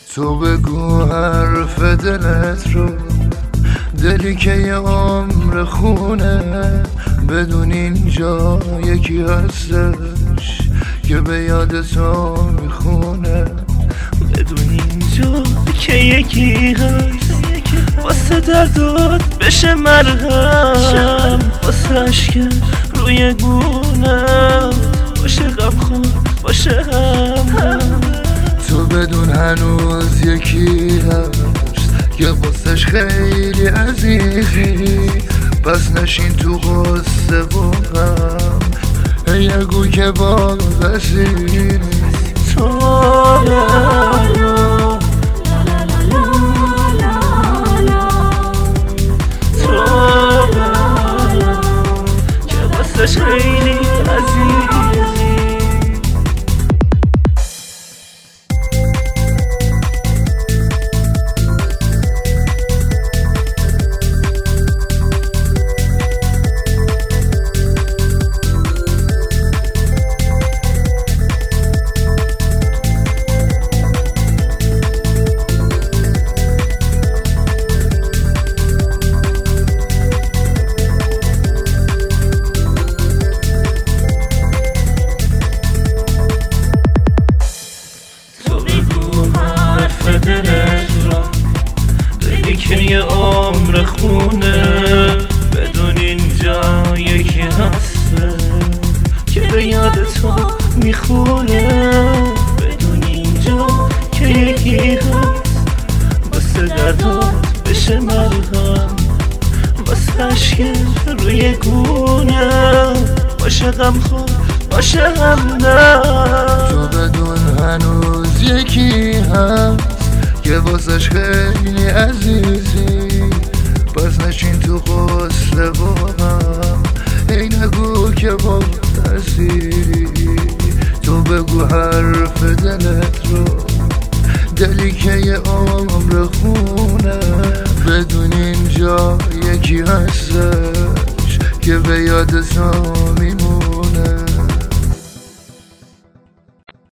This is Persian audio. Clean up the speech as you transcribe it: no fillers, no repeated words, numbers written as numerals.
تو بگو حرف دلت رو، دلی که یه عمر خونه، بدون اینجا یکی هستش که به یاد تو میخونه. بدون اینجا که یکی هست واسه دردات بشه مرهم، واسه عشق روی گونم باشه غمخوار باشه هم. تو بدون هنوز یکی هست که واسش خیلی عزیزی، پس نشین تو غصه و غم، نگو که باقی تو که واسش خیلی عزیزی. دلی که یه عمر خونه، بدون اینجا یکی هسته که به یاد تو میخونه. بدون اینجا که یکی هست واسه دردات بشه مرهم، واسه عشق روی گونه باشه غمخوار باشه همدم. تو بدون هنوز یکی هست که واسش خیلی عزیزی، پس نشین تو غصه و غم، ای نگو که با تأثیری. تو بگو حرف دلت رو، دلی که یه عمر خونه، بدون اینجا یکی هستش که به یاد تو